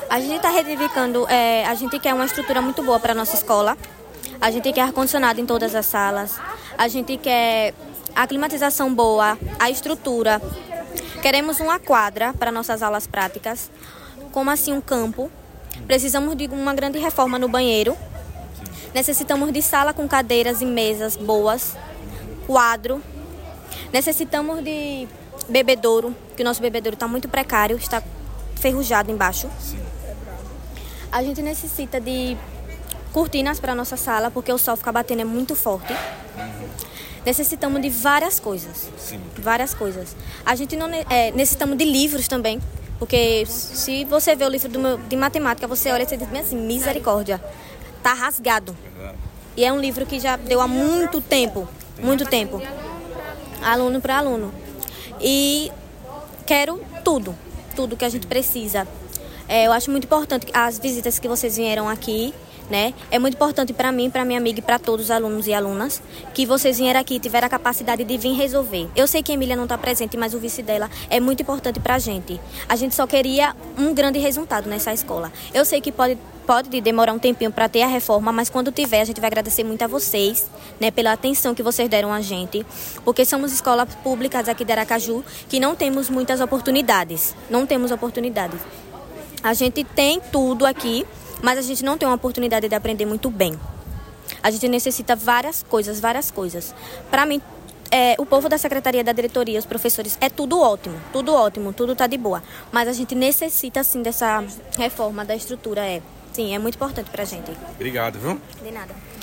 A gente está reivindicando, a gente quer uma estrutura muito boa para a nossa escola. A gente quer ar-condicionado em todas as salas. A gente quer a climatização boa, a estrutura. Queremos uma quadra para nossas aulas práticas, como assim um campo. Precisamos de uma grande reforma no banheiro. Necessitamos de sala com cadeiras e mesas boas, quadro. Necessitamos de bebedouro, que o nosso bebedouro está muito precário, está ferrujado embaixo. Sim. A gente necessita de cortinas para a nossa sala, porque o sol fica batendo, é muito forte. Necessitamos de várias coisas. Sim. Várias coisas. A gente não necessitamos de livros também, porque se você vê o livro de matemática, você olha e você diz assim, misericórdia, tá rasgado. E é um livro que já deu há muito tempo, aluno para aluno. E quero tudo que a gente precisa. Eu acho muito importante as visitas que vocês vieram aqui, né? É muito importante para mim, para minha amiga e para todos os alunos e alunas que vocês vieram aqui e tiveram a capacidade de vir resolver. Eu sei que a Emília não está presente, mas o vice dela é muito importante para a gente. A gente só queria um grande resultado nessa escola. Eu sei que pode demorar um tempinho para ter a reforma, mas quando tiver, a gente vai agradecer muito a vocês, né, pela atenção que vocês deram a gente, porque somos escolas públicas aqui de Aracaju que não temos muitas oportunidades. A gente tem tudo aqui, mas a gente não tem uma oportunidade de aprender muito bem. A gente necessita várias coisas. Para mim, o povo da secretaria, da diretoria, os professores, é tudo ótimo, tudo tá de boa. Mas a gente necessita, sim, dessa reforma da estrutura, Sim, é muito importante pra gente. Obrigado, viu? De nada.